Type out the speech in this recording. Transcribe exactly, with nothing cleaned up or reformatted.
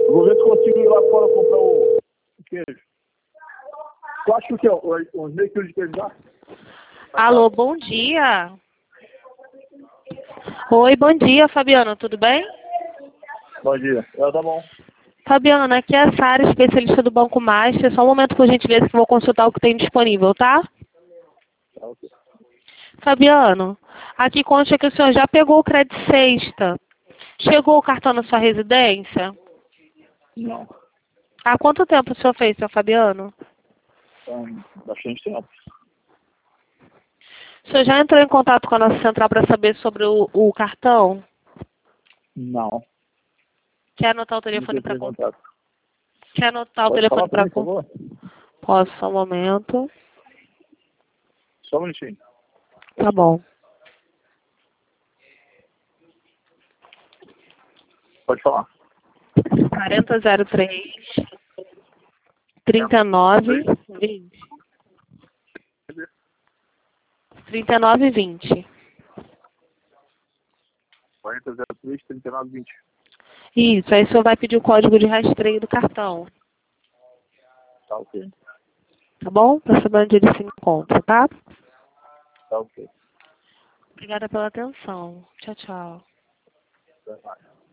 Eu vou ver se consigo ir lá fora comprar o, o queijo. Tu acha que o quê? Uns meio quilo de queijo dá? Alô, bom dia. Oi, bom dia, Fabiana, tudo bem? Bom dia. É, tá bom. Fabiana, aqui é a Sara, especialista do Banco Master. Só um momento, por gentileza, que eu vou consultar o que tem disponível, tá? Tá, ok. Fabiano, aqui consta que o senhor já pegou o crédito sexta. Chegou o cartão na sua residência? Não. Há quanto tempo o senhor fez, seu Fabiano? Então, bastante tempo. O senhor já entrou em contato com a nossa central para saber sobre o, o cartão? Não. Quer anotar o Não telefone para entrei em contar? contato. Quer anotar o Pode falar telefone pra para mim, por contar? favor? Posso, só um momento. Só um minutinho. Tá bom. Pode falar. quarenta zero três, trinta e nove, vinte. trinta e nove vinte. quarenta zero três, trinta e nove vinte. Isso, aí o senhor vai pedir o código de rastreio do cartão. Tá ok. Tá bom? Para saber onde ele se encontra, tá? Tá ok. Obrigada pela atenção. Tchau, tchau. Tá.